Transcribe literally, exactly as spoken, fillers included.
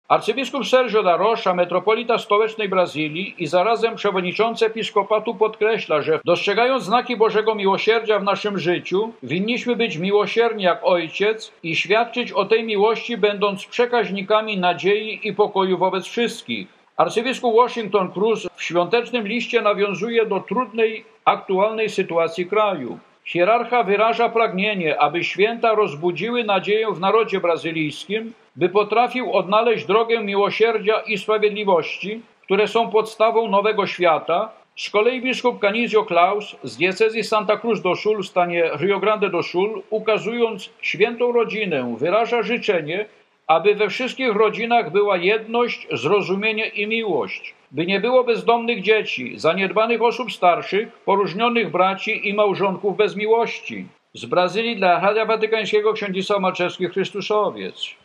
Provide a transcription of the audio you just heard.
Arcybiskup Sergio da Rocha, metropolita stołecznej Brazylii i zarazem przewodniczący episkopatu, podkreśla, że dostrzegając znaki Bożego miłosierdzia w naszym życiu, winniśmy być miłosierni jak Ojciec i świadczyć o tej miłości, będąc przekaźnikami nadziei i pokoju wobec wszystkich. Arcybiskup Washington Cruz w świątecznym liście nawiązuje do trudnej, aktualnej sytuacji kraju. Hierarcha wyraża pragnienie, aby święta rozbudziły nadzieję w narodzie brazylijskim, by potrafił odnaleźć drogę miłosierdzia i sprawiedliwości, które są podstawą nowego świata. Z kolei biskup Canizio Klaus z diecezji Santa Cruz do Sul w stanie Rio Grande do Sul, ukazując świętą rodzinę, wyraża życzenie, aby we wszystkich rodzinach była jedność, zrozumienie i miłość, by nie było bezdomnych dzieci, zaniedbanych osób starszych, poróżnionych braci i małżonków bez miłości. Z Brazylii dla Radia Watykańskiego ksiądz Marczewski, Chrystusowiec.